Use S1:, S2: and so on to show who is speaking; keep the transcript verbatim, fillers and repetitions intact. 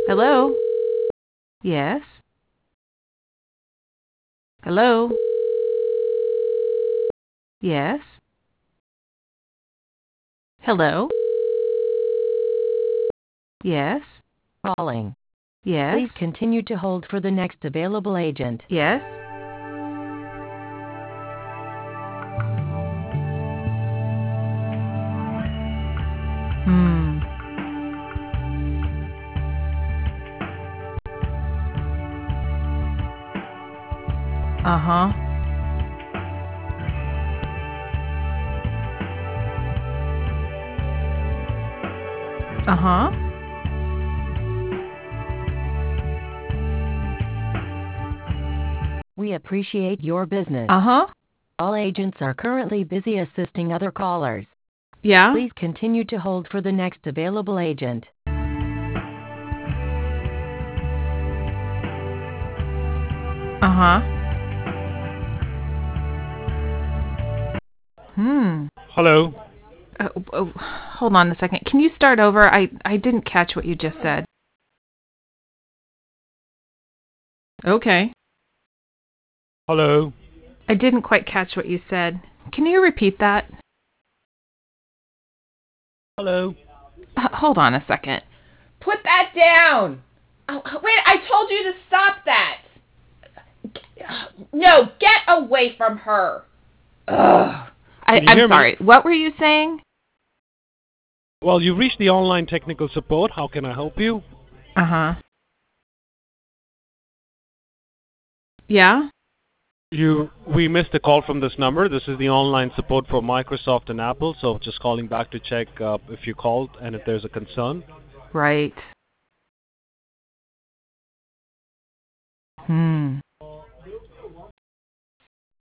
S1: Hello? Yes? Hello? Yes? Hello? Yes?
S2: Calling.
S1: Yes?
S2: Please continue to hold for the next available agent.
S1: Yes? Hmm. Uh-huh. Uh-huh.
S2: We appreciate your business.
S1: Uh-huh.
S2: All agents are currently busy assisting other callers.
S1: Yeah?
S2: Please continue to hold for the next available agent.
S1: Uh-huh. Hmm.
S3: Hello.
S1: Oh, oh, hold on a second. Can you start over? I, I didn't catch what you just said. Okay.
S3: Hello.
S1: I didn't quite catch what you said. Can you repeat that?
S3: Hello.
S1: H- hold on a second.
S4: Put that down! Oh, wait, I told you to stop that! No, get away from her! Ugh.
S1: I,
S3: Can you
S1: I'm
S3: hear me?
S1: sorry. What were you saying?
S3: Well, you've reached the online technical support. How can I help you?
S1: Uh-huh. Yeah?
S3: You, we missed a call from this number. This is the online support for Microsoft and Apple, so just calling back to check uh, if you called and if there's a concern.
S1: Right. Hmm.